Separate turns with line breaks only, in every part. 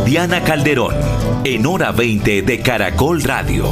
Diana Calderón, en Hora 20 de Caracol Radio.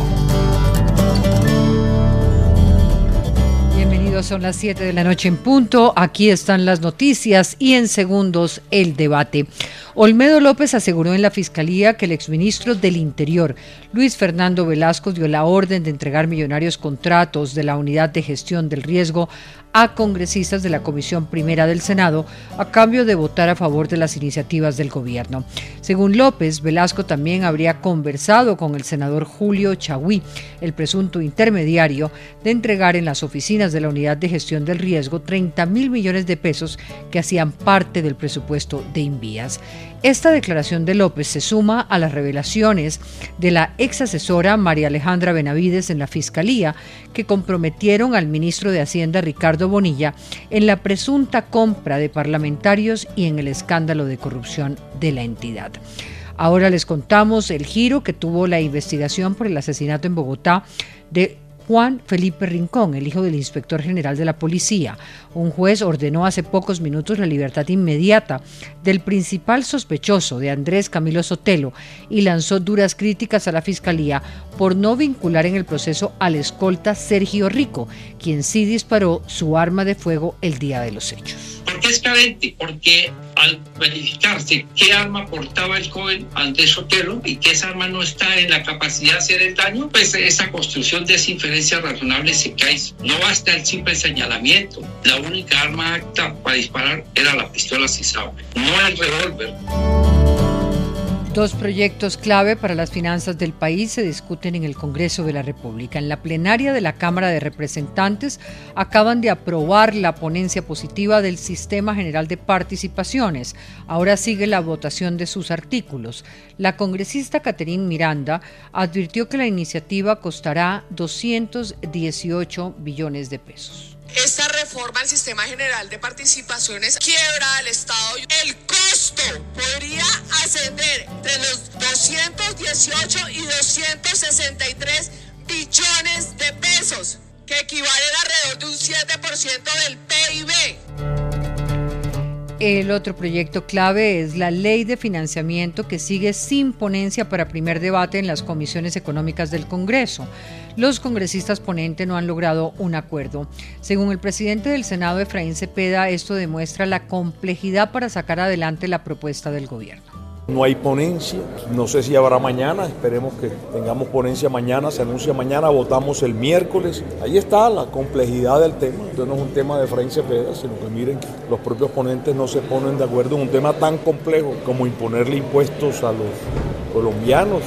Bienvenidos, son las 7 de la noche en punto. Aquí están las noticias y en segundos el debate. Olmedo López aseguró en la Fiscalía que el exministro del Interior, Luis Fernando Velasco, dio la orden de entregar millonarios contratos de la Unidad de Gestión del Riesgo a congresistas de la Comisión Primera del Senado a cambio de votar a favor de las iniciativas del gobierno. Según López, Velasco también habría conversado con el senador Julio Chagüí, el presunto intermediario, de entregar en las oficinas de la Unidad de Gestión del Riesgo 30.000 millones de pesos que hacían parte del presupuesto de Invías. Esta declaración de López se suma a las revelaciones de la ex asesora María Alejandra Benavides en la Fiscalía, que comprometieron al ministro de Hacienda Ricardo Bonilla en la presunta compra de parlamentarios y en el escándalo de corrupción de la entidad. Ahora les contamos el giro que tuvo la investigación por el asesinato en Bogotá de Juan Felipe Rincón, el hijo del inspector general de la policía. Un juez ordenó hace pocos minutos la libertad inmediata del principal sospechoso, de Andrés Camilo Sotelo, y lanzó duras críticas a la Fiscalía por no vincular en el proceso al escolta Sergio Rico, quien sí disparó su arma de fuego el día de los hechos.
¿Por qué es carente? Porque al verificarse qué arma portaba el joven Andrés Sotelo y que esa arma no está en la capacidad de hacer el daño, pues esa construcción de esa inferencia razonable se cae. No basta el simple señalamiento. La única arma apta para disparar era la pistola Sisao, no el revólver.
Dos proyectos clave para las finanzas del país se discuten en el Congreso de la República. En la plenaria de la Cámara de Representantes acaban de aprobar la ponencia positiva del Sistema General de Participaciones. Ahora sigue la votación de sus artículos. La congresista Caterine Miranda advirtió que la iniciativa costará 218 billones de pesos.
Esta reforma al Sistema General de Participaciones quiebra al Estado. El costo podría ascender entre los 218 y 263 billones de pesos, que equivalen alrededor de un 7% del PIB.
El otro proyecto clave es la Ley de Financiamiento, que sigue sin ponencia para primer debate en las comisiones económicas del Congreso. Los congresistas ponentes no han logrado un acuerdo. Según el presidente del Senado, Efraín Cepeda, esto demuestra la complejidad para sacar adelante la propuesta del gobierno.
No hay ponencia, no sé si habrá mañana, esperemos que tengamos ponencia mañana, se anuncia mañana, votamos el miércoles. Ahí está la complejidad del tema. Entonces no es un tema de Efraín Cepeda, sino que miren que los propios ponentes no se ponen de acuerdo en un tema tan complejo como imponerle impuestos a los colombianos.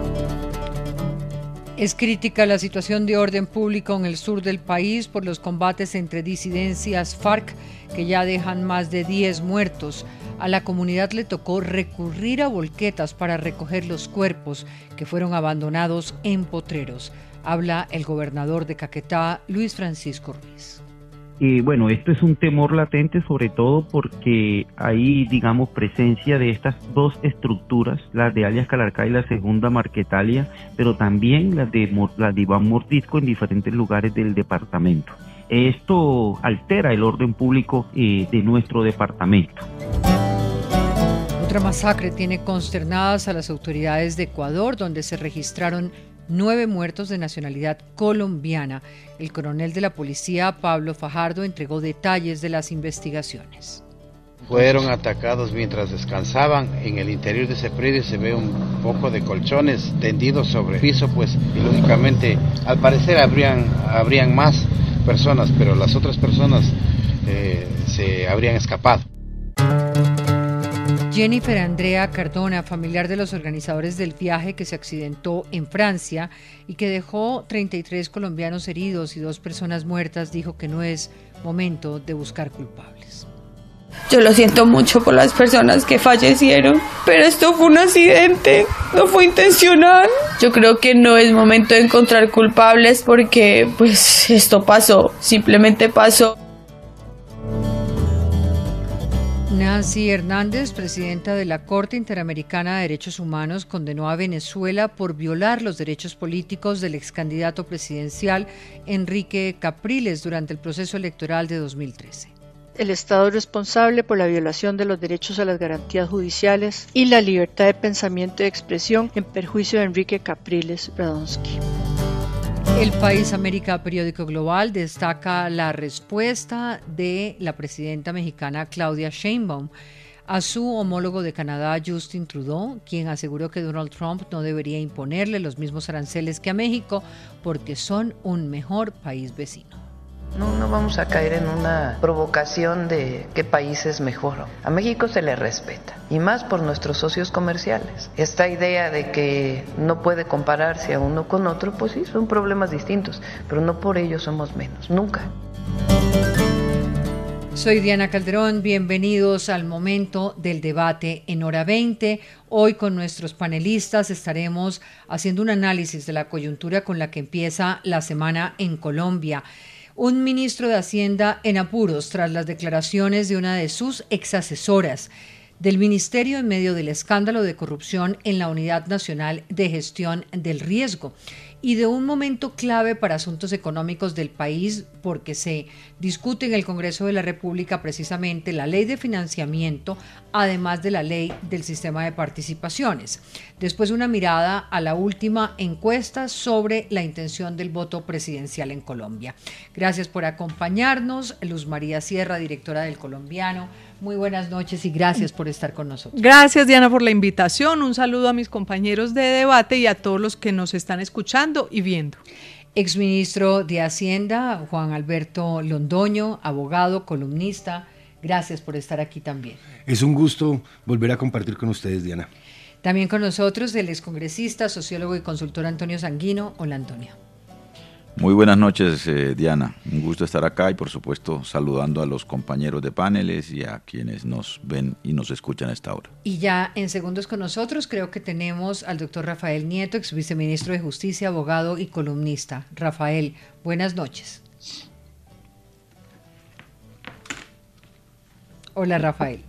Es crítica la situación de orden público en el sur del país por los combates entre disidencias FARC, que ya dejan más de 10 muertos. A la comunidad le tocó recurrir a volquetas para recoger los cuerpos que fueron abandonados en potreros. Habla el gobernador de Caquetá, Luis Francisco Ruiz.
Bueno, esto es un temor latente, sobre todo porque hay, digamos, presencia de estas dos estructuras, las de alias Calarcá y la segunda Marquetalia, pero también las de Iván Mordisco en diferentes lugares del departamento. Esto altera el orden público de nuestro departamento.
Otra masacre tiene consternadas a las autoridades de Ecuador, donde se registraron 9 muertos de nacionalidad colombiana. El coronel de la policía, Pablo Fajardo, entregó detalles de las investigaciones.
Fueron atacados mientras descansaban. En el interior de ese predio se ve un poco de colchones tendidos sobre el piso, pues, y lógicamente, al parecer habrían más personas, pero las otras personas se habrían escapado.
Jennifer Andrea Cardona, familiar de los organizadores del viaje que se accidentó en Francia y que dejó 33 colombianos heridos y 2 personas muertas, dijo que no es momento de buscar culpables.
Yo lo siento mucho por las personas que fallecieron, pero esto fue un accidente, no fue intencional. Yo creo que no es momento de encontrar culpables porque pues esto pasó, simplemente pasó.
Nancy Hernández, presidenta de la Corte Interamericana de Derechos Humanos, condenó a Venezuela por violar los derechos políticos del ex candidato presidencial Enrique Capriles durante el proceso electoral de 2013.
el Estado es responsable por la violación de los derechos a las garantías judiciales y la libertad de pensamiento y expresión en perjuicio de Enrique Capriles Radonsky.
El País América, periódico global, destaca la respuesta de la presidenta mexicana Claudia Sheinbaum a su homólogo de Canadá, Justin Trudeau, quien aseguró que Donald Trump no debería imponerle los mismos aranceles que a México porque son un mejor país vecino.
No vamos a caer en una provocación de qué país es mejor. A México se le respeta, y más por nuestros socios comerciales. Esta idea de que no puede compararse a uno con otro, pues sí, son problemas distintos, pero no por ello somos menos, nunca.
Soy Diana Calderón, bienvenidos al momento del debate en Hora 20. Hoy con nuestros panelistas estaremos haciendo un análisis de la coyuntura con la que empieza la semana en Colombia. Un ministro de Hacienda en apuros tras las declaraciones de una de sus exasesoras del ministerio en medio del escándalo de corrupción en la Unidad Nacional de Gestión del Riesgo y de un momento clave para asuntos económicos del país porque se discute en el Congreso de la República precisamente la ley de financiamiento, además de la ley del sistema de participaciones. Después una mirada a la última encuesta sobre la intención del voto presidencial en Colombia. Gracias por acompañarnos. Luz María Sierra, directora del Colombiano. Muy buenas noches y gracias por estar con nosotros.
Gracias, Diana, por la invitación. Un saludo a mis compañeros de debate y a todos los que nos están escuchando y viendo.
Exministro de Hacienda, Juan Alberto Londoño, abogado, columnista, gracias por estar aquí también.
Es un gusto volver a compartir con ustedes, Diana.
También con nosotros el excongresista, sociólogo y consultor Antonio Sanguino. Hola, Antonio.
Muy buenas noches, Diana. Un gusto estar acá y, por supuesto, saludando a los compañeros de paneles y a quienes nos ven y nos escuchan a esta hora.
Y ya en segundos con nosotros creo que tenemos al doctor Rafael Nieto, ex viceministro de Justicia, abogado y columnista. Rafael, buenas noches. Hola, Rafael.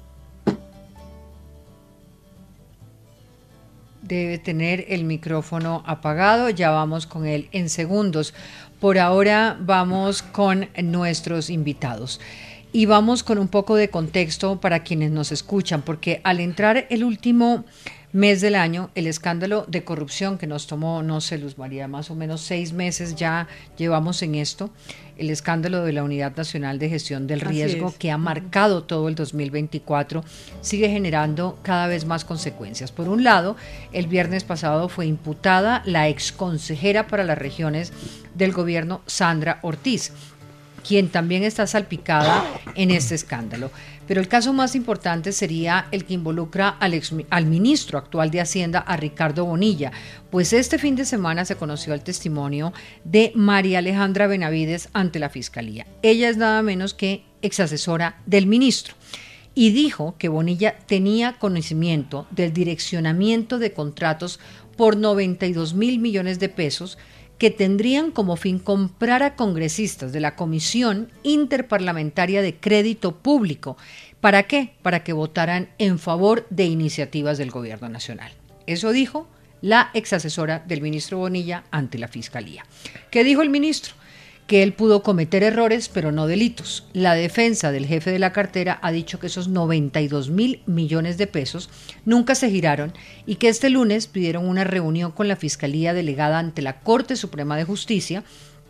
Debe tener el micrófono apagado, ya vamos con él en segundos. Por ahora vamos con nuestros invitados y vamos con un poco de contexto para quienes nos escuchan, porque al entrar el último mes del año, el escándalo de corrupción que nos tomó, no sé, Luz María, más o menos 6 meses ya llevamos en esto, el escándalo de la Unidad Nacional de Gestión del Riesgo que ha marcado todo el 2024, sigue generando cada vez más consecuencias. Por un lado, el viernes pasado fue imputada la exconsejera para las regiones del gobierno, Sandra Ortiz, quien también está salpicada en este escándalo. Pero el caso más importante sería el que involucra al ministro actual de Hacienda, a Ricardo Bonilla, pues este fin de semana se conoció el testimonio de María Alejandra Benavides ante la Fiscalía. Ella es nada menos que exasesora del ministro y dijo que Bonilla tenía conocimiento del direccionamiento de contratos por 92.000 millones de pesos que tendrían como fin comprar a congresistas de la Comisión Interparlamentaria de Crédito Público. ¿Para qué? Para que votaran en favor de iniciativas del Gobierno Nacional. Eso dijo la exasesora del ministro Bonilla ante la Fiscalía. ¿Qué dijo el ministro? Que él pudo cometer errores, pero no delitos. La defensa del jefe de la cartera ha dicho que esos 92.000 millones de pesos nunca se giraron y que este lunes pidieron una reunión con la Fiscalía delegada ante la Corte Suprema de Justicia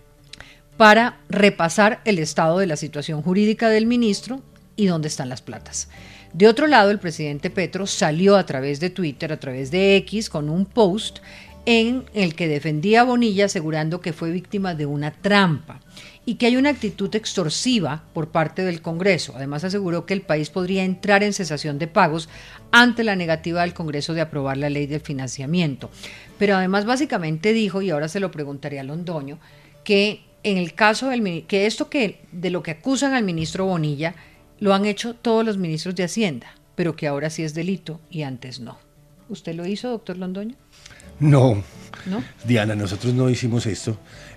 para repasar el estado de la situación jurídica del ministro y dónde están las platas. De otro lado, el presidente Petro salió a través de Twitter, a través de X, con un post en el que defendía a Bonilla asegurando que fue víctima de una trampa y que hay una actitud extorsiva por parte del Congreso. Además aseguró que el país podría entrar en cesación de pagos ante la negativa del Congreso de aprobar la ley del financiamiento. Pero además básicamente dijo, y ahora se lo preguntaría a Londoño, que en el caso de lo que acusan al ministro Bonilla lo han hecho todos los ministros de Hacienda, pero que ahora sí es delito y antes no. ¿Usted lo hizo, doctor Londoño?
No,
¿No?
Diana, nosotros no hicimos esto.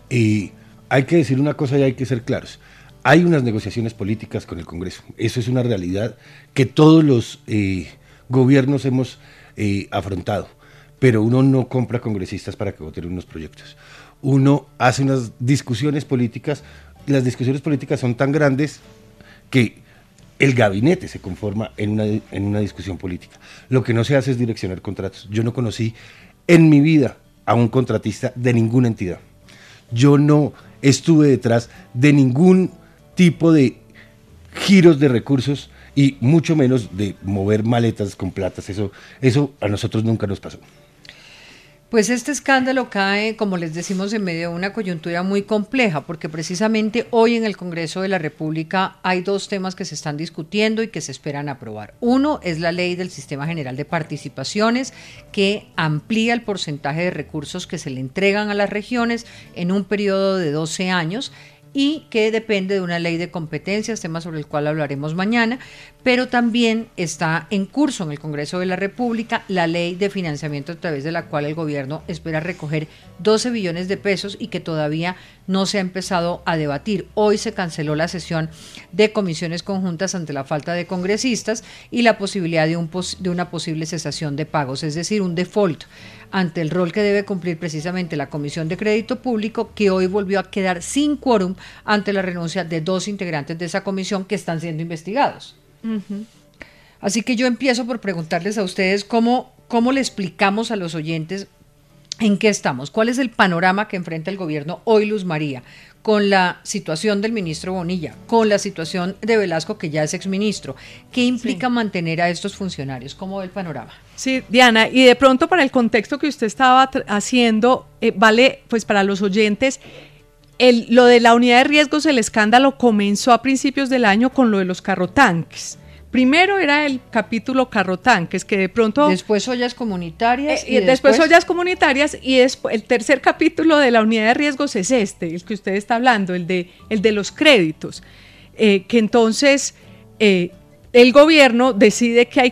Hay que decir una cosa y hay que ser claros. Hay unas negociaciones políticas con el Congreso. Eso es una realidad que todos los gobiernos hemos afrontado. Pero uno no compra congresistas para que voten unos proyectos. Uno hace unas discusiones políticas. Las discusiones políticas son tan grandes que el gabinete se conforma en una discusión política. Lo que no se hace es direccionar contratos. Yo no conocí en mi vida a un contratista de ninguna entidad. Yo no estuve detrás de ningún tipo de giros de recursos y mucho menos de mover maletas con platas. Eso a nosotros nunca nos pasó.
Pues este escándalo cae, como les decimos, en medio de una coyuntura muy compleja, porque precisamente hoy en el Congreso de la República hay dos temas que se están discutiendo y que se esperan aprobar. Uno es la ley del Sistema General de Participaciones, que amplía el porcentaje de recursos que se le entregan a las regiones en un periodo de 12 años, y que depende de una ley de competencias, tema sobre el cual hablaremos mañana, pero también está en curso en el Congreso de la República la ley de financiamiento a través de la cual el gobierno espera recoger 12 billones de pesos y que todavía no se ha empezado a debatir. Hoy se canceló la sesión de comisiones conjuntas ante la falta de congresistas y la posibilidad de una posible cesación de pagos, es decir, un default ante el rol que debe cumplir precisamente la Comisión de Crédito Público, que hoy volvió a quedar sin quórum ante la renuncia de 2 integrantes de esa comisión que están siendo investigados. Uh-huh. Así que yo empiezo por preguntarles a ustedes cómo le explicamos a los oyentes en qué estamos, cuál es el panorama que enfrenta el gobierno hoy, Luz María, con la situación del ministro Bonilla, con la situación de Velasco, que ya es exministro. ¿Qué implica mantener a estos funcionarios? ¿Cómo ve el panorama?
Sí, Diana, y de pronto para el contexto que usted estaba haciendo, vale, pues para los oyentes, lo de la unidad de riesgos, el escándalo comenzó a principios del año con lo de los carrotanques. Primero era el capítulo carrotanques, que de pronto...
Después ollas comunitarias.
Y después ollas comunitarias, y después, el tercer capítulo de la unidad de riesgos es el que usted está hablando, el de los créditos. Que entonces el gobierno decide que hay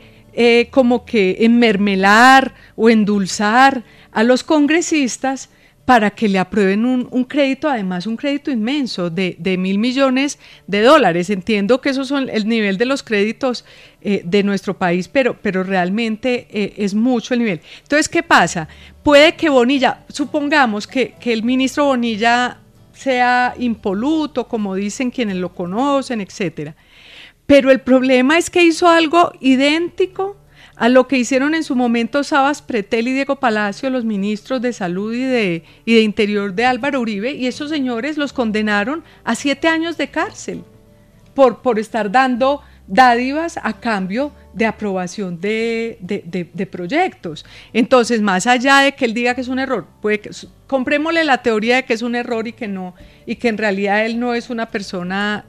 que como que enmermelar o endulzar a los congresistas para que le aprueben un crédito, además un crédito inmenso de $1.000 millones. Entiendo que esos son el nivel de los créditos de nuestro país, pero realmente es mucho el nivel. Entonces, ¿qué pasa? Puede que Bonilla, supongamos que el ministro Bonilla sea impoluto, como dicen quienes lo conocen, etcétera. Pero el problema es que hizo algo idéntico a lo que hicieron en su momento Sabas Pretel y Diego Palacio, los ministros de Salud y de Interior de Álvaro Uribe, y esos señores los condenaron a 7 años de cárcel por estar dando dádivas a cambio de aprobación de proyectos. Entonces, más allá de que él diga que es un error, comprémosle la teoría de que es un error y que en realidad él no es una persona,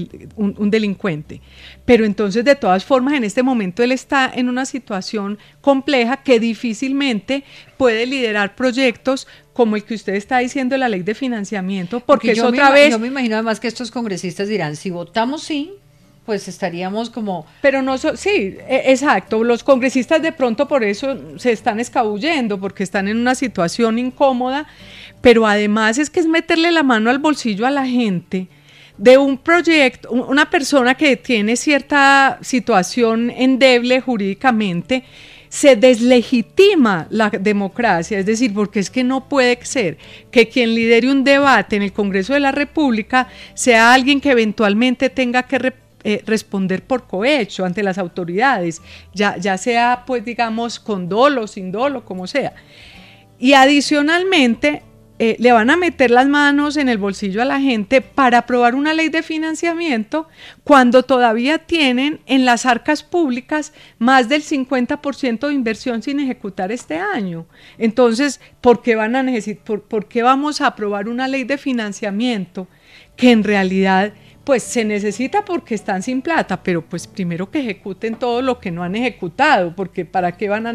un delincuente. Pero entonces, de todas formas, en este momento él está en una situación compleja que difícilmente puede liderar proyectos como el que usted está diciendo, la ley de financiamiento, porque es otra vez...
Yo me imagino además que estos congresistas dirán, si votamos sí, pues estaríamos como...
Pero no, sí, exacto, los congresistas de pronto por eso se están escabullendo, porque están en una situación incómoda, pero además es que es meterle la mano al bolsillo a la gente de un proyecto, una persona que tiene cierta situación endeble jurídicamente. Se deslegitima la democracia, es decir, porque es que no puede ser que quien lidere un debate en el Congreso de la República sea alguien que eventualmente tenga que responder por cohecho ante las autoridades, ya sea, pues digamos, con dolo, sin dolo, como sea. Y adicionalmente le van a meter las manos en el bolsillo a la gente para aprobar una ley de financiamiento cuando todavía tienen en las arcas públicas más del 50% de inversión sin ejecutar este año. Entonces, ¿por qué vamos a aprobar una ley de financiamiento que en realidad pues se necesita porque están sin plata, pero pues primero que ejecuten todo lo que no han ejecutado, porque ¿para qué van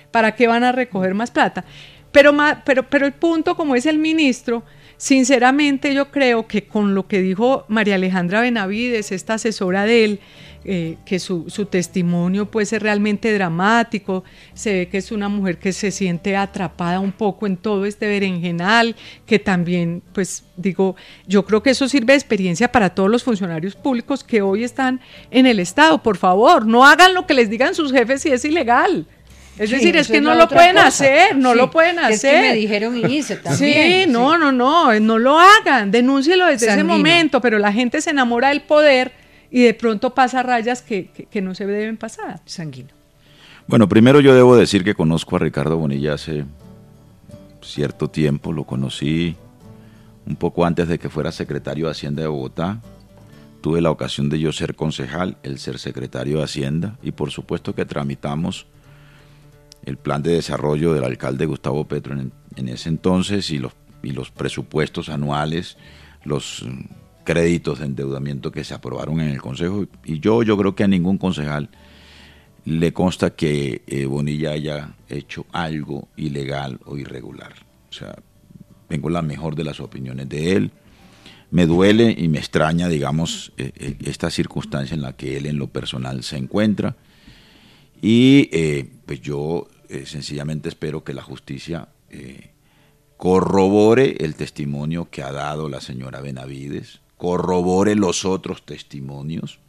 a recoger más plata? Pero el punto, como es el ministro, sinceramente yo creo que con lo que dijo María Alejandra Benavides, esta asesora de él, que su testimonio pues es realmente dramático, se ve que es una mujer que se siente atrapada un poco en todo este berenjenal, que también pues digo, yo creo que eso sirve de experiencia para todos los funcionarios públicos que hoy están en el Estado. Por favor, no hagan lo que les digan sus jefes si es ilegal. Es decir, es que no lo pueden hacer, lo pueden hacer.
Es que me dijeron y hice también.
Sí, no lo hagan, denúncielo desde ese momento, pero la gente se enamora del poder y de pronto pasa rayas que no se deben pasar.
Sanguino.
Bueno, primero yo debo decir que conozco a Ricardo Bonilla hace cierto tiempo, lo conocí un poco antes de que fuera secretario de Hacienda de Bogotá. Tuve la ocasión de yo ser concejal, él ser secretario de Hacienda, y por supuesto que tramitamos el plan de desarrollo del alcalde Gustavo Petro en ese entonces y los presupuestos anuales, los créditos de endeudamiento que se aprobaron en el Consejo. Y yo creo que a ningún concejal le consta que Bonilla haya hecho algo ilegal o irregular. O sea, tengo la mejor de las opiniones de él. Me duele y me extraña, digamos, esta circunstancia en la que él en lo personal se encuentra. Y pues yo sencillamente espero que la justicia corrobore el testimonio que ha dado la señora Benavides, corrobore los otros testimonios,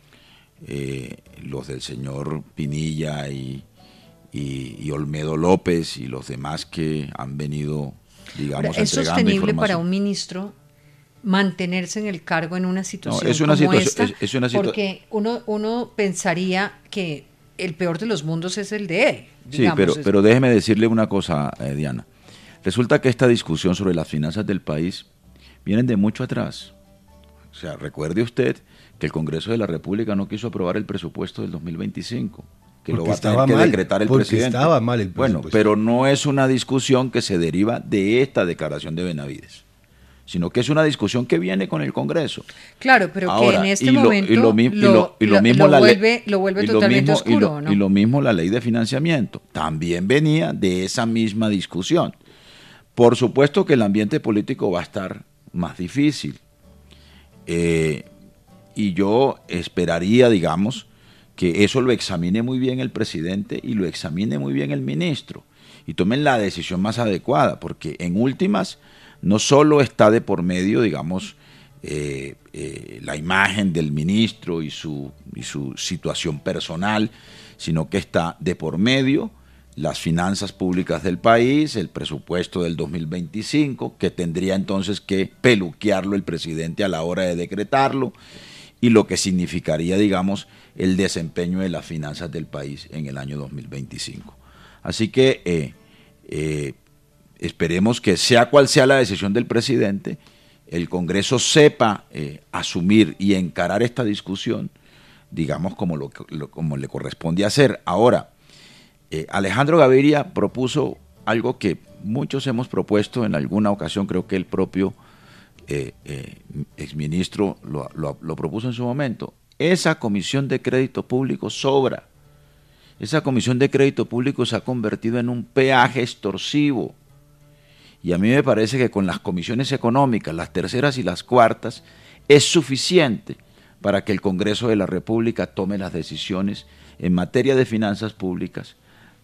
los del señor Pinilla y Olmedo López y los demás que han venido, digamos,
¿Es
entregando
sostenible
información
para un ministro mantenerse en el cargo en una situación
es una
como
situación,
esta? Porque uno pensaría que el peor de los mundos es el de él. Digamos.
Sí, pero déjeme decirle una cosa, Diana. Resulta que esta discusión sobre las finanzas del país vienen de mucho atrás. O sea, recuerde usted que el Congreso de la República no quiso aprobar el presupuesto del 2025, que lo va a tener que decretar el presidente.
Estaba mal el presupuesto.
Bueno, pero no es una discusión que se deriva de esta declaración de Benavides, sino que es una discusión que viene con el Congreso.
Claro, pero
ahora,
que en este momento lo vuelve totalmente oscuro, ¿no?
Y lo mismo la ley de financiamiento, también venía de esa misma discusión. Por supuesto que el ambiente político va a estar más difícil. Y yo esperaría, digamos, que eso lo examine muy bien el presidente y lo examine muy bien el ministro y tomen la decisión más adecuada, porque en últimas no solo está de por medio, digamos, la imagen del ministro y su situación personal, sino que está de por medio las finanzas públicas del país, el presupuesto del 2025, que tendría entonces que peluquearlo el presidente a la hora de decretarlo, y lo que significaría, digamos, el desempeño de las finanzas del país en el año 2025. Así que esperemos que sea cual sea la decisión del presidente, el Congreso sepa asumir y encarar esta discusión, digamos, como le corresponde hacer. Ahora, Alejandro Gaviria propuso algo que muchos hemos propuesto en alguna ocasión, creo que el propio exministro lo propuso en su momento. Esa comisión de crédito público sobra. Esa comisión de crédito público se ha convertido en un peaje extorsivo. Y a mí me parece que con las comisiones económicas, las terceras y las cuartas, es suficiente para que el Congreso de la República tome las decisiones en materia de finanzas públicas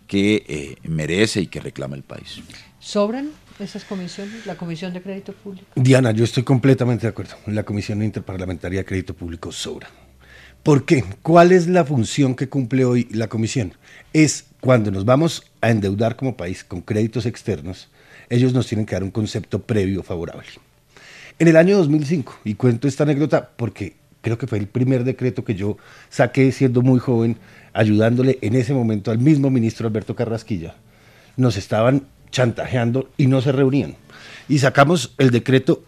que merece y que reclama el país.
¿Sobran esas comisiones, la Comisión de Crédito Público?
Diana, yo estoy completamente de acuerdo. La Comisión Interparlamentaria de Crédito Público sobra. ¿Por qué? ¿Cuál es la función que cumple hoy la Comisión? Es cuando nos vamos a endeudar como país con créditos externos, ellos nos tienen que dar un concepto previo favorable. En el año 2005, y cuento esta anécdota porque creo que fue el primer decreto que yo saqué siendo muy joven, ayudándole en ese momento al mismo ministro Alberto Carrasquilla, nos estaban chantajeando y no se reunían. Y sacamos el decreto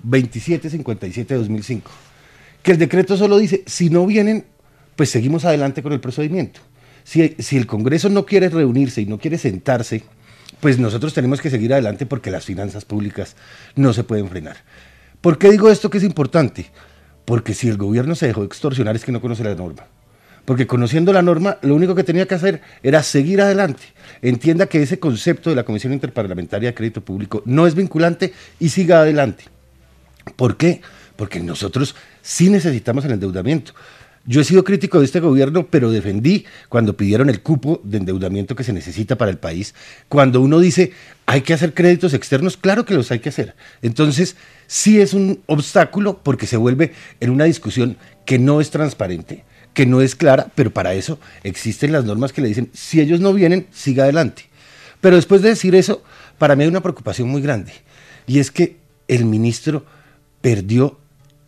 2757 de 2005, que el decreto solo dice, si no vienen, pues seguimos adelante con el procedimiento. Si el Congreso no quiere reunirse y no quiere sentarse, pues nosotros tenemos que seguir adelante porque las finanzas públicas no se pueden frenar. ¿Por qué digo esto que es importante? Porque si el gobierno se dejó extorsionar es que no conoce la norma. Porque conociendo la norma, lo único que tenía que hacer era seguir adelante. Entienda que ese concepto de la Comisión Interparlamentaria de Crédito Público no es vinculante y siga adelante. ¿Por qué? Porque nosotros sí necesitamos el endeudamiento. Yo he sido crítico de este gobierno, pero defendí cuando pidieron el cupo de endeudamiento que se necesita para el país. Cuando uno dice, hay que hacer créditos externos, claro que los hay que hacer. Entonces, sí es un obstáculo porque se vuelve en una discusión que no es transparente, que no es clara, pero para eso existen las normas que le dicen, si ellos no vienen, siga adelante. Pero después de decir eso, para mí hay una preocupación muy grande, y es que el ministro perdió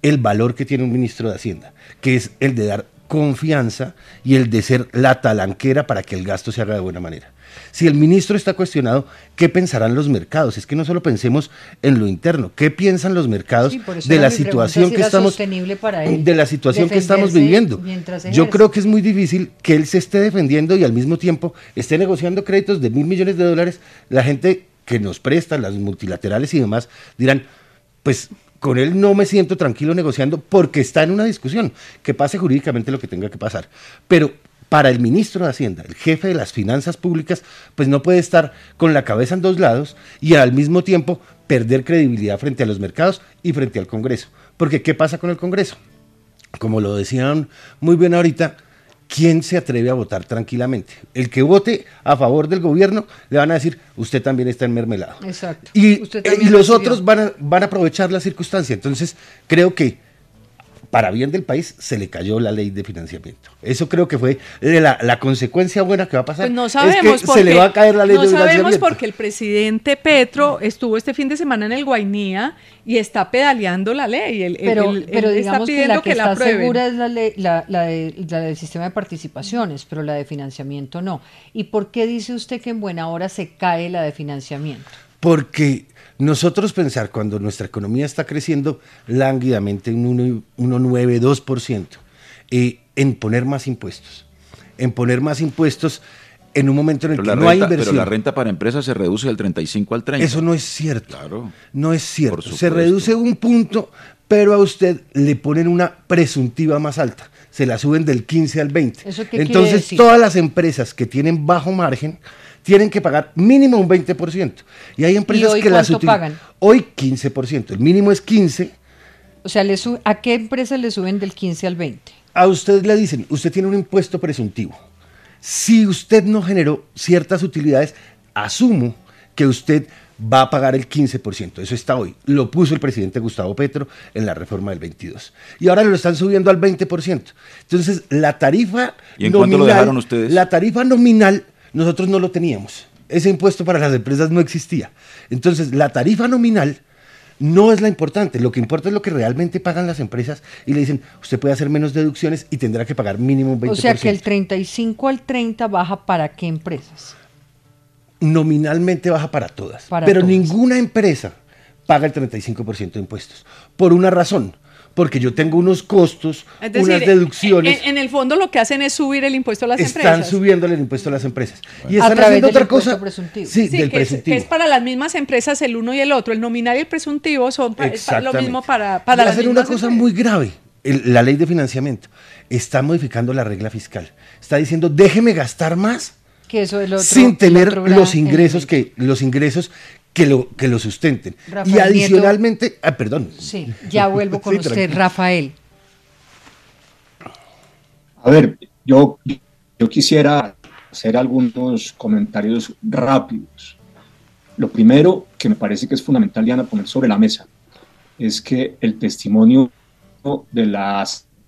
el valor que tiene un ministro de Hacienda, que es el de dar confianza y el de ser la talanquera para que el gasto se haga de buena manera. Si el ministro está cuestionado, ¿qué pensarán los mercados? Es que no solo pensemos en lo interno, ¿qué piensan los mercados de la situación que estamos viviendo? Yo creo que es muy difícil que él se esté defendiendo y al mismo tiempo esté negociando créditos de $1.000 millones. La gente que nos presta, las multilaterales y demás, dirán, pues con él no me siento tranquilo negociando porque está en una discusión, que pase jurídicamente lo que tenga que pasar. Pero para el ministro de Hacienda, el jefe de las finanzas públicas, pues no puede estar con la cabeza en dos lados y al mismo tiempo perder credibilidad frente a los mercados y frente al Congreso. Porque ¿qué pasa con el Congreso? Como lo decían muy bien ahorita, ¿quién se atreve a votar tranquilamente? El que vote a favor del gobierno le van a decir, usted también está enmermelado.
Exacto.
Y los otros van a aprovechar la circunstancia. Entonces, creo que para bien del país se le cayó la ley de financiamiento. Eso creo que fue la consecuencia buena que va a pasar.
Pues no sabemos,
es que se le va a caer la ley de financiamiento.
No sabemos porque el presidente Petro estuvo este fin de semana en el Guainía y está pedaleando la ley.
Pero digamos
está pidiendo
que la
está segura
es la del sistema de participaciones, pero la de financiamiento no. ¿Y por qué dice usted que en buena hora se cae la de financiamiento?
Porque nosotros pensar cuando nuestra economía está creciendo lánguidamente en 1,9, 2%, en poner más impuestos, en un momento en el que no hay inversión.
Pero la renta para empresas se reduce del 35 al 30.
Eso no es cierto.
Claro.
No es cierto. Se reduce un punto, pero a usted le ponen una presuntiva más alta. Se la suben del 15 al 20.
¿Eso qué quiere
Entonces,
decir?
todas las empresas que tienen bajo margen tienen que pagar mínimo un 20%. Y hay empresas que las
pagan?
Hoy 15%. El mínimo es 15%.
O sea, ¿a qué empresas le suben del 15 al 20?
A usted le dicen, usted tiene un impuesto presuntivo. Si usted no generó ciertas utilidades, asumo que usted va a pagar el 15%. Eso está hoy. Lo puso el presidente Gustavo Petro en la reforma del 22. Y ahora lo están subiendo al 20%. Entonces, la tarifa
¿Y en cuánto lo dejaron ustedes?
La tarifa nominal nosotros no lo teníamos. Ese impuesto para las empresas no existía. Entonces, la tarifa nominal no es la importante. Lo que importa es lo que realmente pagan las empresas y le dicen, usted puede hacer menos deducciones y tendrá que pagar mínimo un 20%.
O sea que el 35 al 30 baja ¿para qué empresas?
Nominalmente baja para todas. Pero ninguna empresa paga el 35% de impuestos. Por una razón. Porque yo tengo unos costos,
es decir,
unas deducciones.
En el fondo lo que hacen es subir el impuesto a las empresas.
Están subiendo el impuesto a las empresas. Y están haciendo otra cosa.
Presuntivo.
Sí, del presuntivo.
Que es para las mismas empresas el uno y el otro. El nominal y el presuntivo son lo mismo para las
hacen una cosa muy grave. La ley de financiamiento está modificando la regla fiscal. Está diciendo, déjeme gastar más
que eso es
sin tener los ingresos que lo sustenten.
Rafael
y adicionalmente, perdón.
Sí, ya vuelvo con usted, tranquilo. Rafael.
A ver, yo quisiera hacer algunos comentarios rápidos. Lo primero que me parece que es fundamental, Diana, poner sobre la mesa, es que el testimonio de la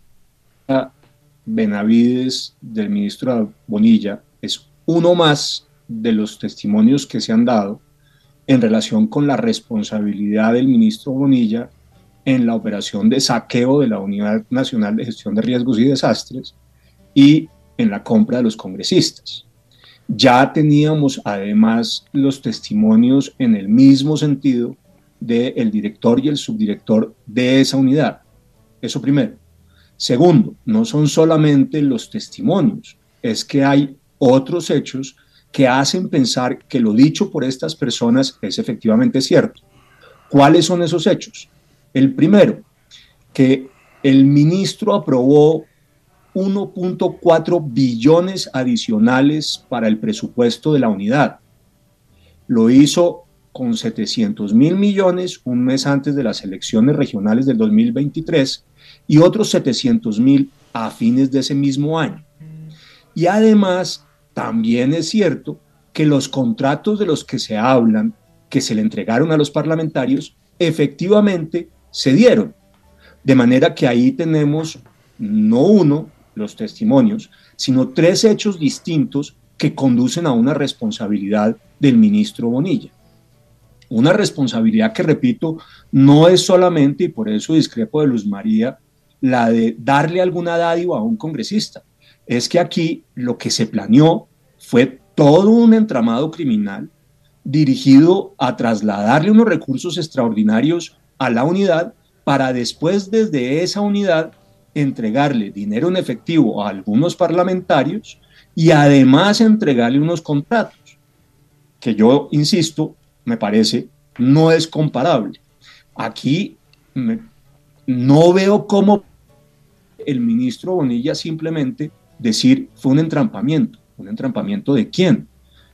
Benavides del ministro Bonilla es uno más de los testimonios que se han dado en relación con la responsabilidad del ministro Bonilla en la operación de saqueo de la Unidad Nacional de Gestión de Riesgos y Desastres y en la compra de los congresistas. Ya teníamos además los testimonios en el mismo sentido del director y el subdirector de esa unidad. Eso primero. Segundo, no son solamente los testimonios, es que hay otros hechos que hacen pensar que lo dicho por estas personas es efectivamente cierto. ¿Cuáles son esos hechos? El primero, que el ministro aprobó 1.4 billones adicionales para el presupuesto de la unidad. Lo hizo con 700.000 millones un mes antes de las elecciones regionales del 2023 y otros 700.000 a fines de ese mismo año. Y además, también es cierto que los contratos de los que se hablan, que se le entregaron a los parlamentarios, efectivamente se dieron. De manera que ahí tenemos no uno, los testimonios, sino 3 hechos distintos que conducen a una responsabilidad del ministro Bonilla. Una responsabilidad que, repito, no es solamente, y por eso discrepo de Luz María, la de darle alguna dádiva a un congresista. Es que aquí lo que se planeó fue todo un entramado criminal dirigido a trasladarle unos recursos extraordinarios a la unidad para después desde esa unidad entregarle dinero en efectivo a algunos parlamentarios y además entregarle unos contratos, que yo insisto, me parece, no es comparable. Aquí no veo cómo el ministro Bonilla simplemente decir fue un entrampamiento. ¿Un entrampamiento de quién?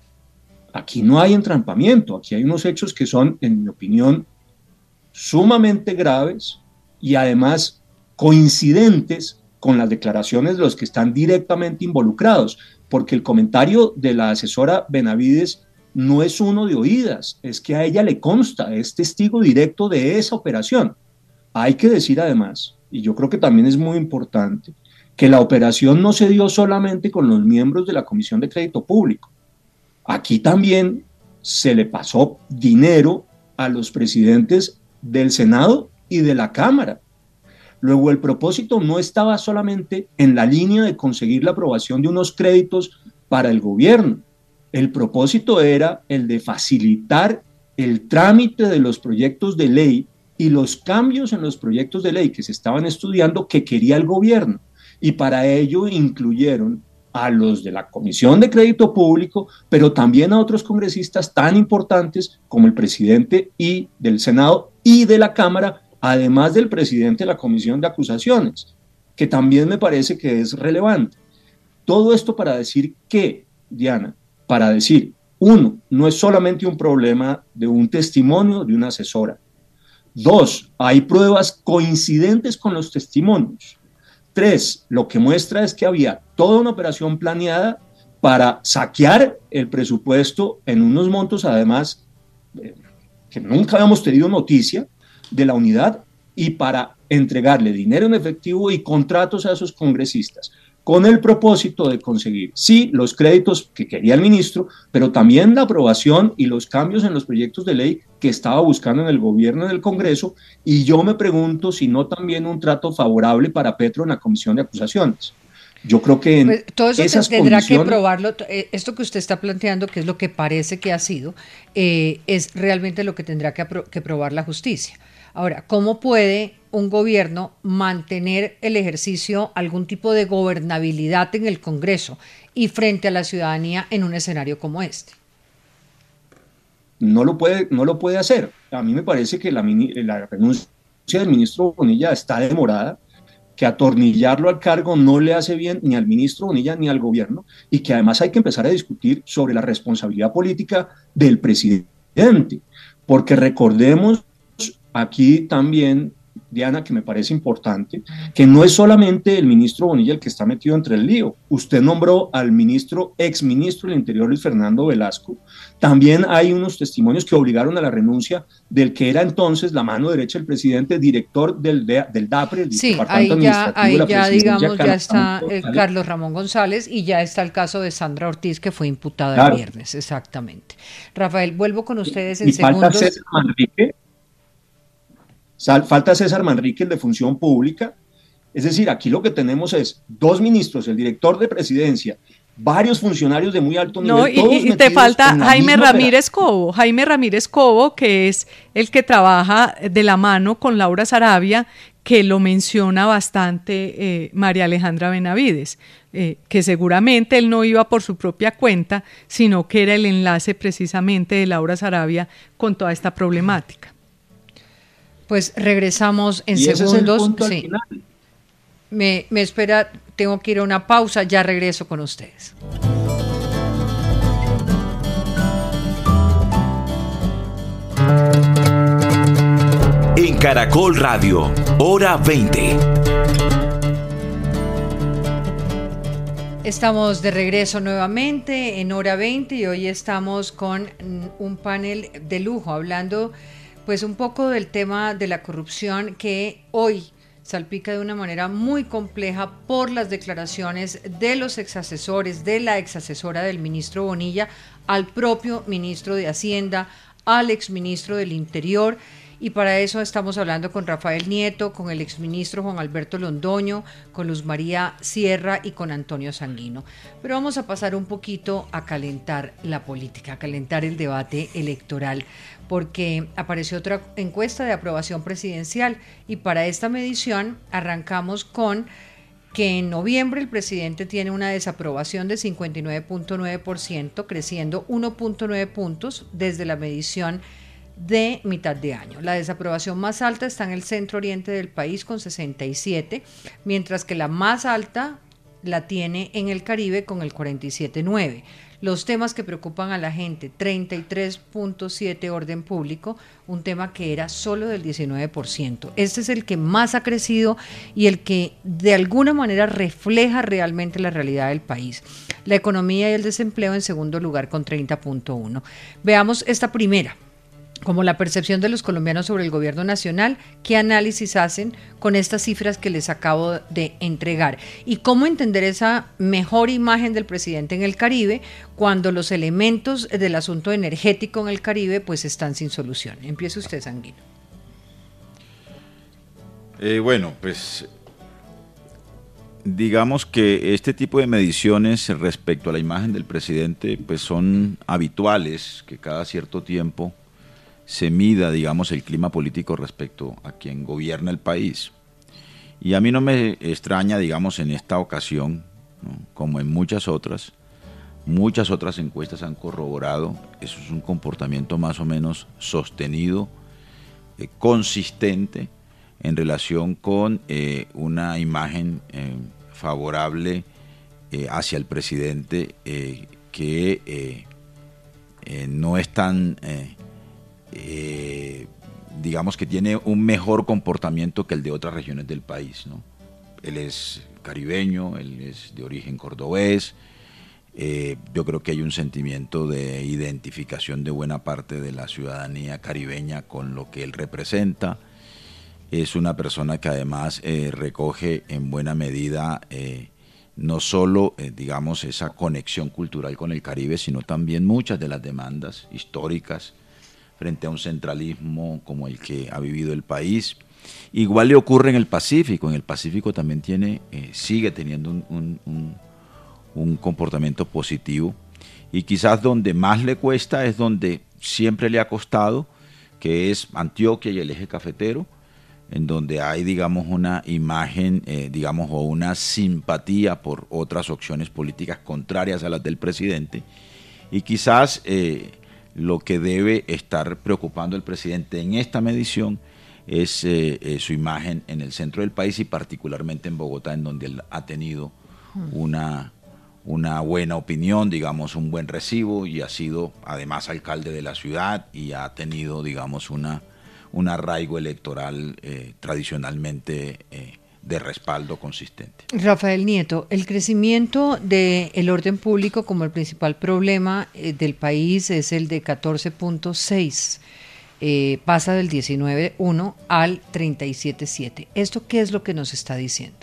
Aquí no hay entrampamiento, aquí hay unos hechos que son, en mi opinión, sumamente graves y además coincidentes con las declaraciones de los que están directamente involucrados, porque el comentario de la asesora Benavides no es uno de oídas, es que a ella le consta, es testigo directo de esa operación. Hay que decir además, y yo creo que también es muy importante, que la operación no se dio solamente con los miembros de la Comisión de Crédito Público. Aquí también se le pasó dinero a los presidentes del Senado y de la Cámara. Luego, el propósito no estaba solamente en la línea de conseguir la aprobación de unos créditos para el gobierno. El propósito era el de facilitar el trámite de los proyectos de ley y los cambios en los proyectos de ley que se estaban estudiando que quería el gobierno. Y para ello incluyeron a los de la Comisión de Crédito Público, pero también a otros congresistas tan importantes como el presidente y del Senado y de la Cámara, además del presidente de la Comisión de Acusaciones, que también me parece que es relevante. Todo esto para decir que, Diana, para decir, uno, no es solamente un problema de un testimonio de una asesora. Dos, hay pruebas coincidentes con los testimonios. Tres, lo que muestra es que había toda una operación planeada para saquear el presupuesto en unos montos, además, que nunca habíamos tenido noticia de la unidad, y para entregarle dinero en efectivo y contratos a esos congresistas, con el propósito de conseguir, sí, los créditos que quería el ministro, pero también la aprobación y los cambios en los proyectos de ley que estaba buscando en el gobierno y en el Congreso, y yo me pregunto si no también un trato favorable para Petro en la Comisión de Acusaciones. Yo creo que en
todo eso
esas
tendrá
condiciones,
que probarlo. Esto que usted está planteando, que es lo que parece que ha sido, es realmente lo que tendrá que probar la justicia. Ahora, ¿cómo puede un gobierno mantener el ejercicio, algún tipo de gobernabilidad en el Congreso y frente a la ciudadanía en un escenario como este?
no lo puede hacer. A mí me parece que la renuncia del ministro Bonilla está demorada, que atornillarlo al cargo no le hace bien ni al ministro Bonilla ni al gobierno, y que además hay que empezar a discutir sobre la responsabilidad política del presidente, porque recordemos aquí también, Diana, que me parece importante, que no es solamente el ministro Bonilla el que está metido entre el lío. Usted nombró al exministro del Interior, Luis Fernando Velasco. También hay unos testimonios que obligaron a la renuncia del que era entonces la mano derecha del presidente, director del DAPRE, el Departamento Administrativo de la Presidencia,
ya está Carlos Ramón González, y ya está el caso de Sandra Ortiz, que fue imputada el viernes, exactamente. Rafael, vuelvo con ustedes en segundos.
Falta César Manrique, el de Función Pública. Es decir, aquí lo que tenemos es dos ministros, el director de Presidencia, varios funcionarios de muy alto nivel.
No, y te falta Jaime Ramírez Cobo, que es el que trabaja de la mano con Laura Sarabia, que lo menciona bastante María Alejandra Benavides, que seguramente él no iba por su propia cuenta, sino que era el enlace precisamente de Laura Sarabia con toda esta problemática.
Pues regresamos en segundos. Sí. Me espera, tengo que ir a una pausa, ya regreso con ustedes.
En Caracol Radio, hora 20.
Estamos de regreso nuevamente en hora 20 y hoy estamos con un panel de lujo hablando pues un poco del tema de la corrupción que hoy salpica de una manera muy compleja por las declaraciones de los exasesores, de la exasesora del ministro Bonilla, al propio ministro de Hacienda, al exministro del Interior. Y para eso estamos hablando con Rafael Nieto, con el exministro Juan Alberto Londoño, con Luz María Sierra y con Antonio Sanguino. Pero vamos a pasar un poquito a calentar la política, a calentar el debate electoral, porque apareció otra encuesta de aprobación presidencial y para esta medición arrancamos con que en noviembre el presidente tiene una desaprobación de 59.9%, creciendo 1.9 puntos desde la medición de mitad de año. La desaprobación más alta está en el centro oriente del país con 67, mientras que la más alta la tiene en el Caribe con el 47.9. Los temas que preocupan a la gente, 33.7 orden público, un tema que era solo del 19%. Este es el que más ha crecido y el que de alguna manera refleja realmente la realidad del país. La economía y el desempleo en segundo lugar con 30.1. Veamos esta primera, como la percepción de los colombianos sobre el gobierno nacional, qué análisis hacen con estas cifras que les acabo de entregar y cómo entender esa mejor imagen del presidente en el Caribe cuando los elementos del asunto energético en el Caribe pues están sin solución. Empiece usted, Sanguino.
Bueno, pues digamos que este tipo de mediciones respecto a la imagen del presidente pues son habituales, que cada cierto tiempo se mida, digamos, el clima político respecto a quien gobierna el país. Y a mí no me extraña, digamos, en esta ocasión, ¿no?, como en muchas otras encuestas han corroborado, eso es un comportamiento más o menos sostenido, consistente, en relación con una imagen favorable hacia el presidente que no es tan... digamos que tiene un mejor comportamiento que el de otras regiones del país, ¿no? Él es caribeño, él es de origen cordobés, yo creo que hay un sentimiento de identificación de buena parte de la ciudadanía caribeña con lo que él representa. Es una persona que además recoge en buena medida no solo, digamos, esa conexión cultural con el Caribe, sino también muchas de las demandas históricas frente a un centralismo como el que ha vivido el país. Igual le ocurre en el Pacífico también sigue teniendo un comportamiento positivo, y quizás donde más le cuesta es donde siempre le ha costado, que es Antioquia y el eje cafetero, en donde hay, digamos, una imagen, digamos, o una simpatía por otras opciones políticas contrarias a las del presidente, y quizás lo que debe estar preocupando al presidente en esta medición es su imagen en el centro del país y particularmente en Bogotá, en donde él ha tenido una buena opinión, digamos, un buen recibo, y ha sido además alcalde de la ciudad y ha tenido, digamos, un arraigo electoral tradicionalmente de respaldo consistente.
Rafael Nieto, el crecimiento del orden público como el principal problema del país es el de 14.6, pasa del 19.1 al 37.7. ¿Esto qué es lo que nos está diciendo?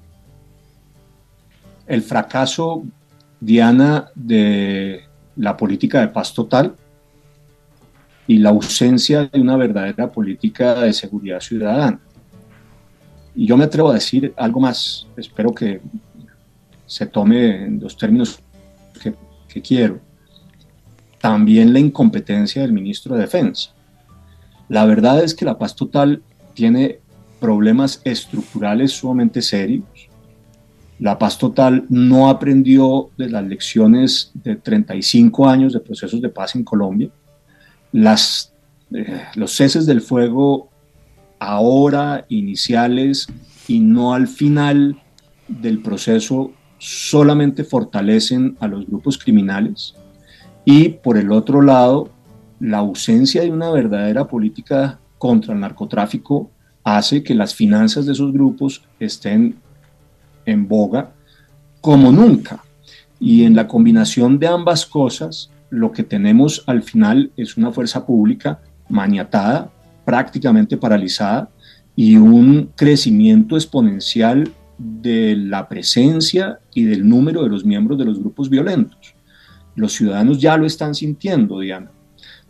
El fracaso, Diana, de la política de paz total y la ausencia de una verdadera política de seguridad ciudadana. Y yo me atrevo a decir algo más, espero que se tome en los términos que quiero. También la incompetencia del ministro de Defensa. La verdad es que la paz total tiene problemas estructurales sumamente serios. La paz total no aprendió de las lecciones de 35 años de procesos de paz en Colombia. Los ceses del fuego ahora iniciales y no al final del proceso solamente fortalecen a los grupos criminales, y por el otro lado la ausencia de una verdadera política contra el narcotráfico hace que las finanzas de esos grupos estén en boga como nunca, y en la combinación de ambas cosas lo que tenemos al final es una fuerza pública maniatada, prácticamente paralizada, y un crecimiento exponencial de la presencia y del número de los miembros de los grupos violentos. Los ciudadanos ya lo están sintiendo, Diana.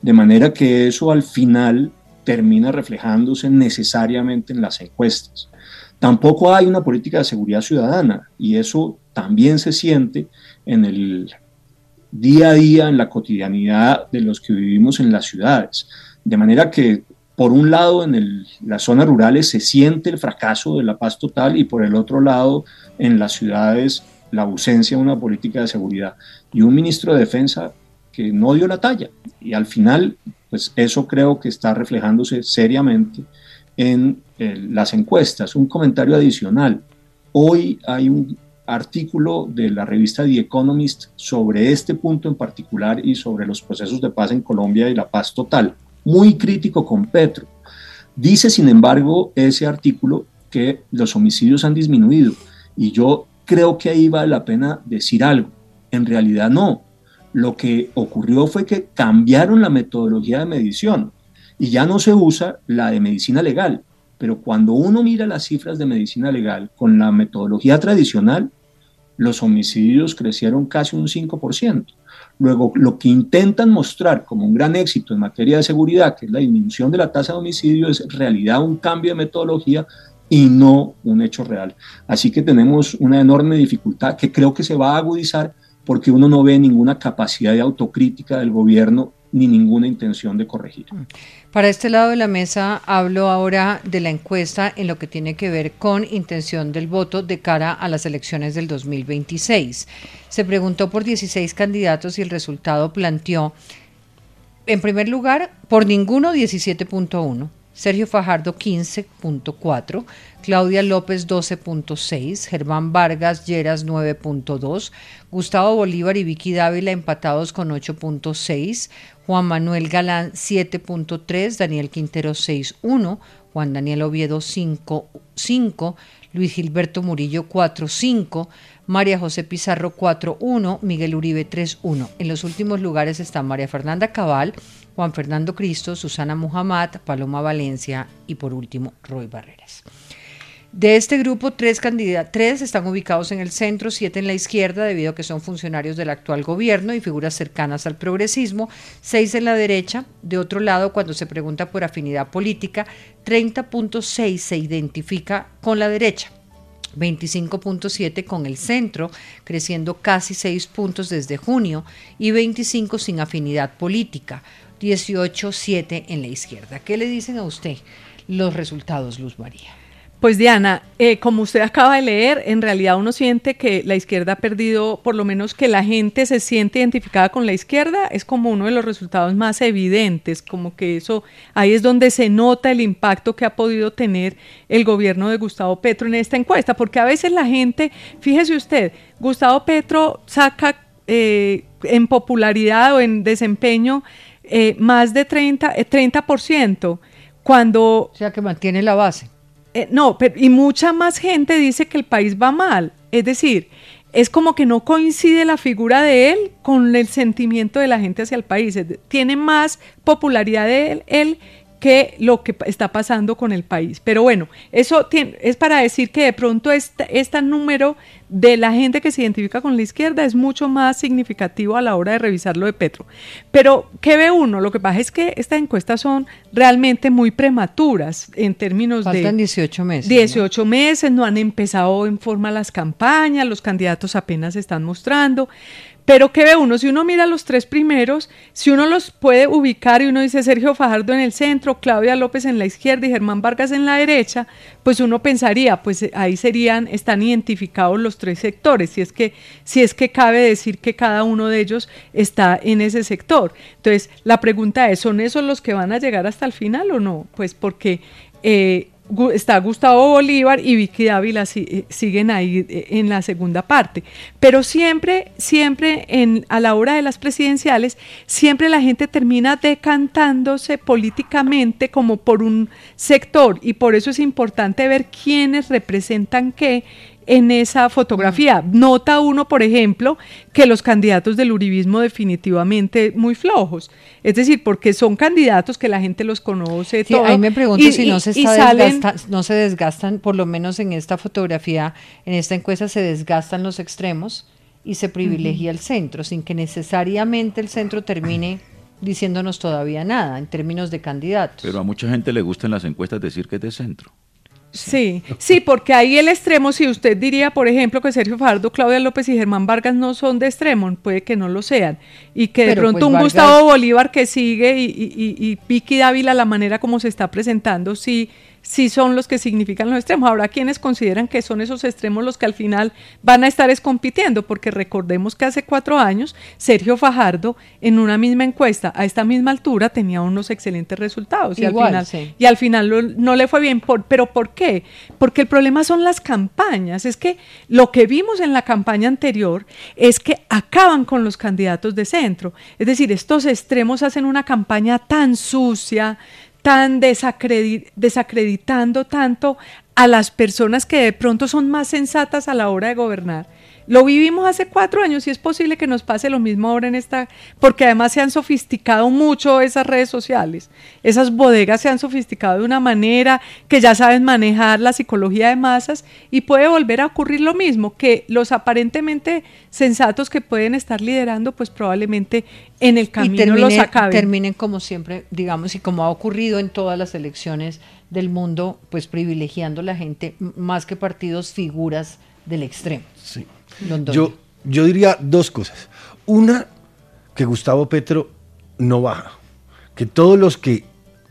de manera que eso al final termina reflejándose necesariamente en las encuestas. Tampoco hay una política de seguridad ciudadana, y eso también se siente en el día a día, en la cotidianidad de los que vivimos en las ciudades. De manera que, por un lado, en las zonas rurales se siente el fracaso de la paz total, y por el otro lado, en las ciudades, la ausencia de una política de seguridad. Y un ministro de Defensa que no dio la talla. Y al final, pues eso creo que está reflejándose seriamente en las encuestas. Un comentario adicional. Hoy hay un artículo de la revista The Economist sobre este punto en particular y sobre los procesos de paz en Colombia y la paz total, muy crítico con Petro. Dice, sin embargo, ese artículo que los homicidios han disminuido, y yo creo que ahí vale la pena decir algo. En realidad no. Lo que ocurrió fue que cambiaron la metodología de medición y ya no se usa la de medicina legal. Pero cuando uno mira las cifras de medicina legal con la metodología tradicional, los homicidios crecieron casi un 5%. Luego, lo que intentan mostrar como un gran éxito en materia de seguridad, que es la disminución de la tasa de homicidio, es en realidad un cambio de metodología y no un hecho real. Así que tenemos una enorme dificultad que creo que se va a agudizar porque uno no ve ninguna capacidad de autocrítica del gobierno ni ninguna intención de corregir.
Para este lado de la mesa hablo ahora de la encuesta en lo que tiene que ver con intención del voto de cara a las elecciones del 2026. Se preguntó por 16 candidatos y el resultado planteó, en primer lugar, por ninguno 17.1, Sergio Fajardo 15.4, Claudia López 12.6, Germán Vargas Lleras 9.2, Gustavo Bolívar y Vicky Dávila empatados con 8.6, Juan Manuel Galán 7.3, Daniel Quintero 6.1, Juan Daniel Oviedo 5.5, Luis Gilberto Murillo 4.5, María José Pizarro 4.1, Miguel Uribe 3.1. En los últimos lugares están María Fernanda Cabal, Juan Fernando Cristo, Susana Muhammad, Paloma Valencia y por último Roy Barreras. De este grupo, 3 están ubicados en el centro, 7 en la izquierda, debido a que son funcionarios del actual gobierno y figuras cercanas al progresismo, 6 en la derecha. De otro lado, cuando se pregunta por afinidad política, 30.6 se identifica con la derecha, 25.7 con el centro, creciendo casi 6 puntos desde junio, y 25 sin afinidad política, 18.7 en la izquierda. ¿Qué le dicen a usted los resultados, Luz María?
Pues Diana, como usted acaba de leer, en realidad uno siente que la izquierda ha perdido, por lo menos que la gente se siente identificada con la izquierda, es como uno de los resultados más evidentes, como que eso, ahí es donde se nota el impacto que ha podido tener el gobierno de Gustavo Petro en esta encuesta, porque a veces la gente, fíjese usted, Gustavo Petro saca en popularidad o en desempeño más de 30%, cuando...
O sea que mantiene la base.
No, pero, y mucha más gente dice que el país va mal, es decir, es como que no coincide la figura de él con el sentimiento de la gente hacia el país, tiene más popularidad de él que lo que está pasando con el país. Pero bueno, eso es para decir que de pronto este número de la gente que se identifica con la izquierda es mucho más significativo a la hora de revisar lo de Petro. Pero, ¿qué ve uno? Lo que pasa es que estas encuestas son realmente muy prematuras en términos de...
Faltan 18 meses.
18 meses, no han empezado en forma las campañas, los candidatos apenas se están mostrando. Pero ¿qué ve uno? Si uno mira los 3 primeros, si uno los puede ubicar y uno dice Sergio Fajardo en el centro, Claudia López en la izquierda y Germán Vargas en la derecha, pues uno pensaría, pues ahí están identificados los 3 sectores, si es que cabe decir que cada uno de ellos está en ese sector. Entonces, la pregunta es, ¿son esos los que van a llegar hasta el final o no? Pues porque... está Gustavo Bolívar y Vicky Dávila siguen ahí en la segunda parte, pero siempre a la hora de las presidenciales, siempre la gente termina decantándose políticamente como por un sector, y por eso es importante ver quiénes representan qué en esa fotografía. Nota uno, por ejemplo, que los candidatos del uribismo definitivamente muy flojos, es decir, porque son candidatos que la gente los conoce,
sí, todo. Ahí me pregunto si no se desgastan, por lo menos en esta fotografía, en esta encuesta se desgastan los extremos y se privilegia el centro, sin que necesariamente el centro termine diciéndonos todavía nada en términos de candidatos.
Pero a mucha gente le gusta en las encuestas decir que es de centro.
Sí, porque ahí el extremo, si usted diría, por ejemplo, que Sergio Fajardo, Claudia López y Germán Vargas no son de extremo, puede que no lo sean, y que de pronto un
Vargas...
Gustavo Bolívar que sigue y Vicky Dávila, la manera como se está presentando, sí son los que significan los extremos. Habrá quienes consideran que son esos extremos los que al final van a estar compitiendo, porque recordemos que hace 4 años Sergio Fajardo en una misma encuesta a esta misma altura tenía unos excelentes resultados y al final no le fue bien. ¿Pero por qué? Porque el problema son las campañas. Es que lo que vimos en la campaña anterior es que acaban con los candidatos de centro. Es decir, estos extremos hacen una campaña tan sucia, tan desacreditando tanto a las personas que de pronto son más sensatas a la hora de gobernar. Lo vivimos hace 4 años y es posible que nos pase lo mismo ahora en esta, porque además se han sofisticado mucho esas redes sociales, esas bodegas se han sofisticado de una manera que ya saben manejar la psicología de masas y puede volver a ocurrir lo mismo, que los aparentemente sensatos que pueden estar liderando, pues probablemente en el camino los acaben.
Terminen como siempre, digamos, y como ha ocurrido en todas las elecciones del mundo, pues privilegiando a la gente más que partidos, figuras del extremo.
Sí. Yo diría 2 cosas. Una, que Gustavo Petro no baja. Que todos los que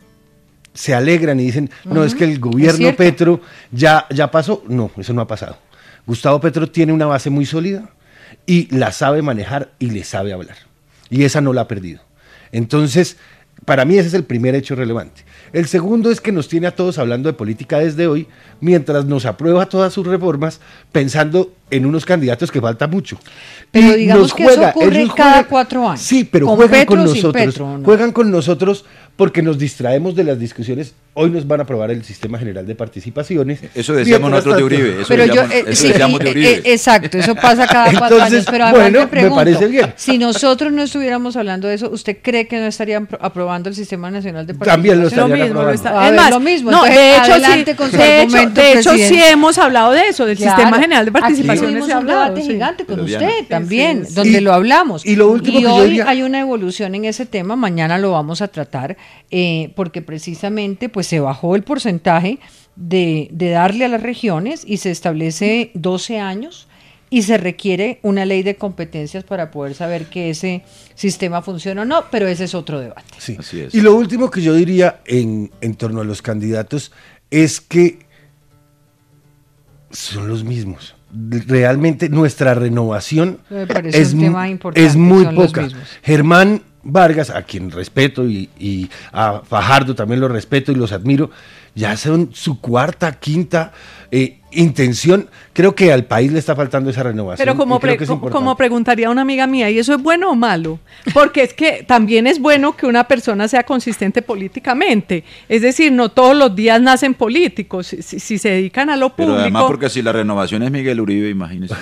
se alegran y dicen, no, es que el gobierno Petro ya pasó. No, eso no ha pasado. Gustavo Petro tiene una base muy sólida y la sabe manejar y le sabe hablar. Y esa no la ha perdido. Entonces, para mí ese es el primer hecho relevante. El segundo es que nos tiene a todos hablando de política desde hoy, mientras nos aprueba todas sus reformas, pensando en unos candidatos que falta mucho.
Pero digamos que eso ocurre cada 4 años.
Sí, pero juegan con nosotros. Juegan con nosotros porque nos distraemos de las discusiones. Hoy nos van a aprobar el Sistema General de Participaciones.
Eso decíamos nosotros de Uribe. Eso decíamos de Uribe.
Exacto, eso pasa cada 4 años. Pero además me pregunto,
me parece bien.
Si nosotros no estuviéramos hablando de eso, ¿usted cree que no estarían aprobando el Sistema Nacional de Participación?
También lo estarían aprobando.
Es más, lo mismo.
No,
Entonces,
de hecho sí hemos hablado de eso, del Sistema General de Participación.
Tuvimos un debate gigante con usted también, donde lo hablamos.
Y lo último que
hoy hay una evolución en ese tema, mañana lo vamos a tratar, porque precisamente pues se bajó el porcentaje de darle a las regiones y se establece 12 años y se requiere una ley de competencias para poder saber que ese sistema funciona o no, pero ese es otro debate.
Sí. Así es. Y lo último que yo diría en torno a los candidatos es que son los mismos. Realmente nuestra renovación es muy poca. Germán Vargas, a quien respeto y a Fajardo también lo respeto y los admiro, ya son su 4ª, 5ª intención. Creo que al país le está faltando esa renovación.
Pero como preguntaría una amiga mía, ¿y eso es bueno o malo? Porque es que también es bueno que una persona sea consistente políticamente. Es decir, no todos los días nacen políticos. Si se dedican a lo público...
Pero además porque si la renovación es Miguel Uribe, imagínese.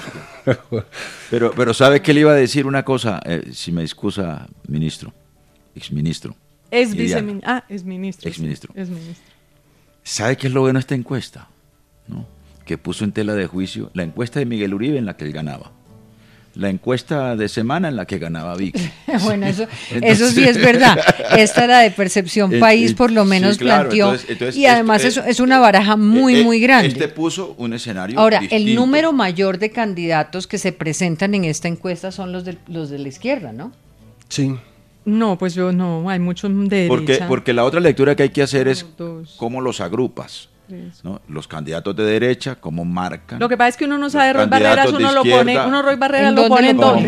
pero ¿sabe qué le iba a decir una cosa? Si me excusa, exministro.
Es viceministro. Exministro.
Exministro. ¿Sabe qué es lo bueno de esta encuesta? ¿No? Que puso en tela de juicio la encuesta de Miguel Uribe en la que él ganaba, la encuesta de semana en la que ganaba Vicky.
Bueno, eso sí es verdad. Esta era de Percepción País, por lo menos sí, claro, planteó, entonces, y además es una baraja muy grande.
Puso un escenario
Ahora,
distinto.
El número mayor de candidatos que se presentan en esta encuesta son los de la izquierda, ¿no?
Sí.
No, pues hay muchos de derecha.
Porque la otra lectura que hay que hacer es cómo los agrupas, ¿no? Los candidatos de derecha, cómo marcan.
Lo que pasa es que uno no sabe Roy Barreras, Roy Barreras lo pone en donde.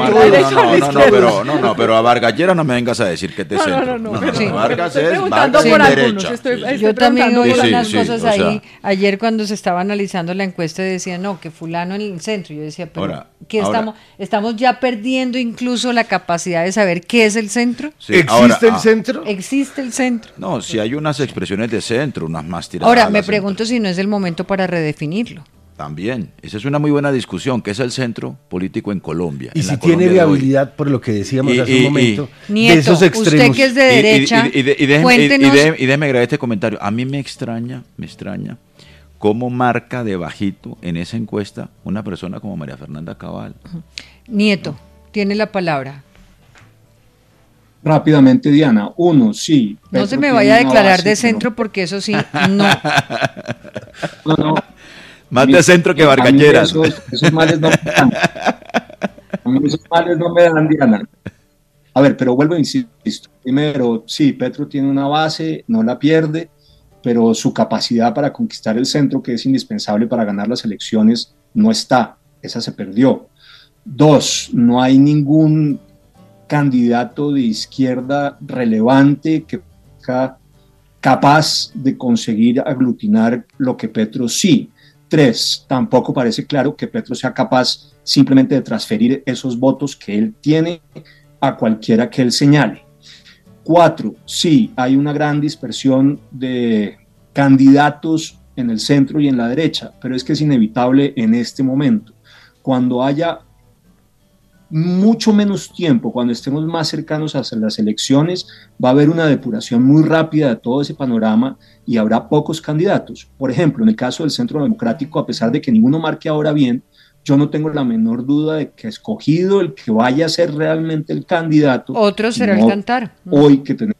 No, pero a Vargas Lleras no me vengas a decir que te centro. No, Vargas es Vargas en derecha.
Yo también oí unas cosas ahí. Ayer cuando se estaba analizando la encuesta decían, no, que fulano en el centro. Yo decía, pero estamos ya perdiendo incluso la capacidad de saber qué es el centro.
Sí, ¿Existe el centro?
Existe el centro.
No, si hay unas expresiones de centro, unas más tiradas.
Ahora, me pregunto si no es el momento para redefinirlo.
También, esa es una muy buena discusión, que es el centro político en Colombia.
Y si tiene viabilidad, por lo que decíamos hace un momento,
Nieto,
de esos extremos.
Usted que es de derecha,
cuéntenos. Y déjeme agregar este comentario. A mí me extraña cómo marca de bajito en esa encuesta una persona como María Fernanda Cabal.
Nieto, tiene la palabra.
Rápidamente, Diana. Uno, sí.
No se me vaya a declarar de centro porque eso sí, no.
No.
Más de centro que Barcacheras.
Esos males no me dan. A mí esos males no me dan, Diana. A ver, pero vuelvo a insisto. Primero, sí, Petro tiene una base, no la pierde, pero su capacidad para conquistar el centro, que es indispensable para ganar las elecciones, no está. Esa se perdió. Dos, no hay ningún candidato de izquierda relevante que sea capaz de conseguir aglutinar lo que Petro sí. Tres, tampoco parece claro que Petro sea capaz simplemente de transferir esos votos que él tiene a cualquiera que él señale. Cuatro, sí, hay una gran dispersión de candidatos en el centro y en la derecha, pero es que es inevitable en este momento. Cuando haya mucho menos tiempo, cuando estemos más cercanos a las elecciones, va a haber una depuración muy rápida de todo ese panorama y habrá pocos candidatos. Por ejemplo, en el caso del Centro Democrático, a pesar de que ninguno marque ahora bien, yo no tengo la menor duda de que escogido el que vaya a ser realmente el candidato.
Otro será el cantar.
Hoy que tenemos,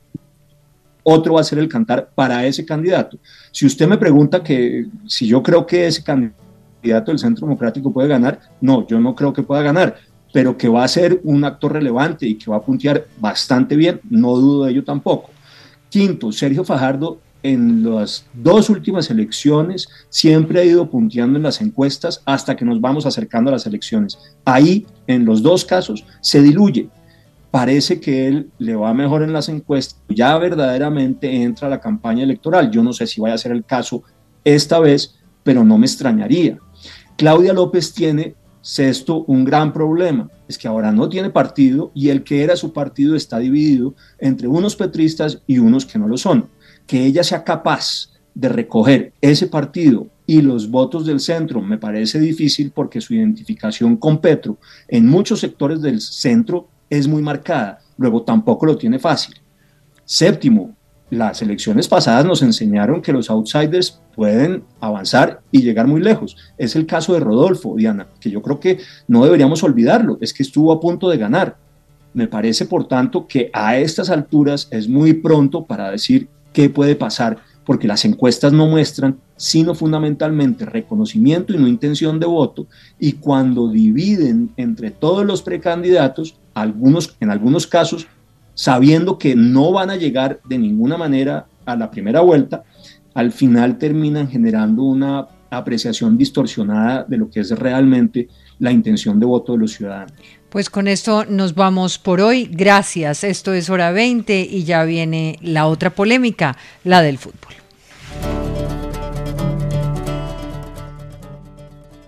otro va a ser el cantar para ese candidato. Si usted me pregunta que si yo creo que ese candidato del Centro Democrático puede ganar, no, yo no creo que pueda ganar, pero que va a ser un actor relevante y que va a puntear bastante bien, no dudo de ello tampoco. Quinto, Sergio Fajardo en las dos últimas elecciones siempre ha ido punteando en las encuestas hasta que nos vamos acercando a las elecciones. Ahí, en los dos casos, se diluye. Parece que él le va mejor en las encuestas, ya verdaderamente entra a la campaña electoral. Yo no sé si vaya a ser el caso esta vez, pero no me extrañaría. Claudia López tiene, sexto, un gran problema, es que ahora no tiene partido y el que era su partido está dividido entre unos petristas y unos que no lo son. Que ella sea capaz de recoger ese partido y los votos del centro me parece difícil porque su identificación con Petro en muchos sectores del centro es muy marcada, luego tampoco lo tiene fácil. Séptimo, las elecciones pasadas nos enseñaron que los outsiders pueden avanzar y llegar muy lejos. Es el caso de Rodolfo, Diana, que yo creo que no deberíamos olvidarlo, es que estuvo a punto de ganar. Me parece, por tanto, que a estas alturas es muy pronto para decir qué puede pasar, porque las encuestas no muestran sino fundamentalmente reconocimiento y no intención de voto, y cuando dividen entre todos los precandidatos, en algunos casos, sabiendo que no van a llegar de ninguna manera a la primera vuelta, al final terminan generando una apreciación distorsionada de lo que es realmente la intención de voto de los ciudadanos.
Pues con esto nos vamos por hoy. Gracias. Esto es Hora 20 y ya viene la otra polémica, la del fútbol.